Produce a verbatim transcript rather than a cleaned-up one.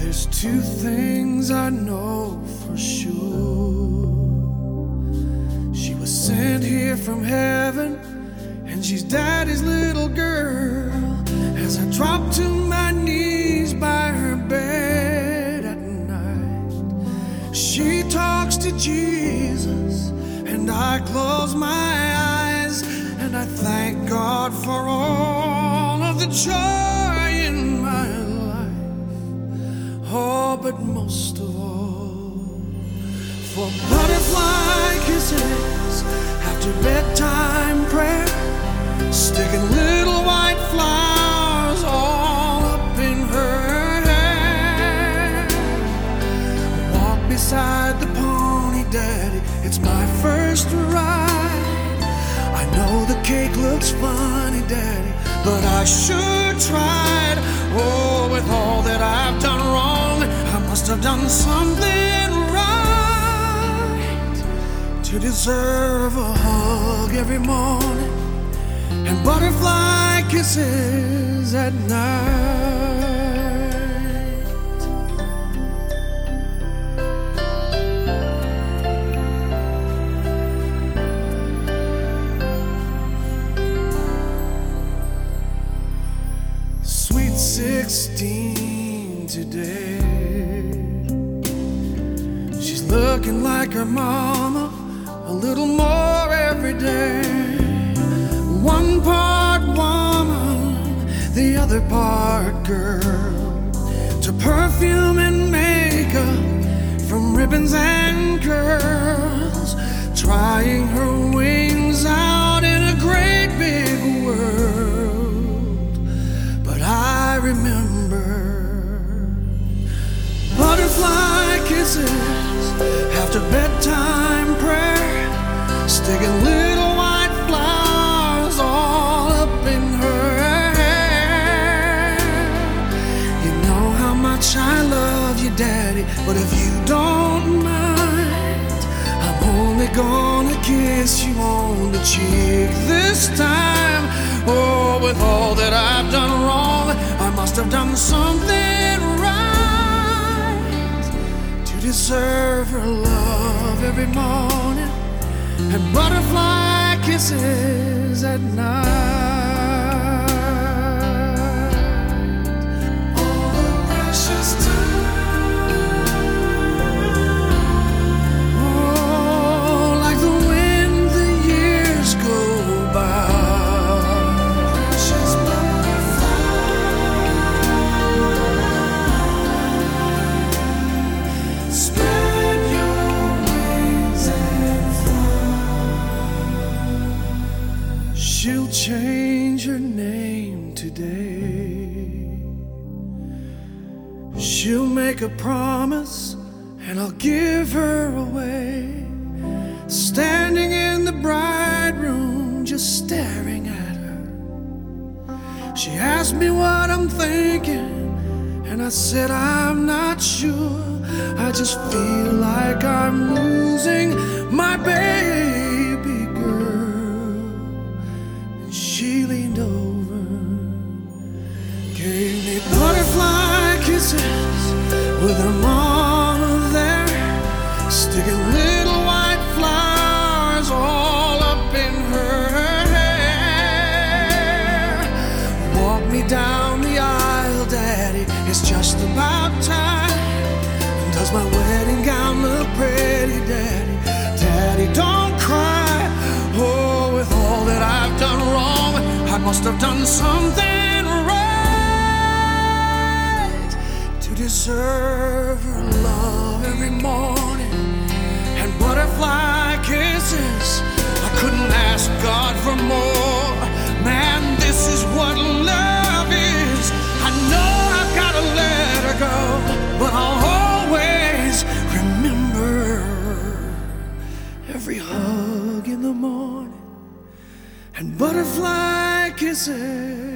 There's two things I know for sure. She was sent here from heaven, and she's Daddy's little girl. As I drop to my knees by her bed at night, she talks to Jesus, and I close my eyes, and I thank God for all of the joy in my life. Oh, but most of all, for butterfly kisses after bedtime prayer, sticking little white flowers all up in her hair. Walk beside the pony, Daddy, it's my first ride. I know the cake looks funny, Daddy, but I sure tried. Oh, with all that I've done wrong, I must have done something right to deserve a hug every morning and butterfly kisses at night. Sweet sixteen today, she's looking like her mama a little more every day. One part woman, the other part girl. To perfume and makeup, from ribbons and curls, trying her wings out in a great big world. But I remember butterfly kisses after bedtime prayer, sticking little white flowers all up in her hair. You know how much I love you, Daddy, but if you don't mind, I'm only gonna kiss you on the cheek this time. Oh, with all that I've done wrong, I must have done something right to deserve her love every morning and butterfly kisses at night. All the precious time, oh, like the wind the years go by. Precious butterfly, spread your wings and fly. She'll change her name today. She'll make a promise, and I'll give her away. Standing in the bride room, just staring at her, she asked me what I'm thinking, and I said I'm not sure. I just feel like I'm losing my baby girl. And she leaned over, gave me butterfly kisses with her mama there, sticking little white flowers all up in her hair. Walk me down the aisle, Daddy, it's just about time. Does my wedding gown look pretty, Daddy? Daddy, don't cry. Oh, with all that I've done wrong, I must have done something right to deserve her love every morning and butterfly kisses. I couldn't ask God for more. Man, this is what love is. I know I've got to let her go, but I'll always remember every hug in the morning and butterfly kisses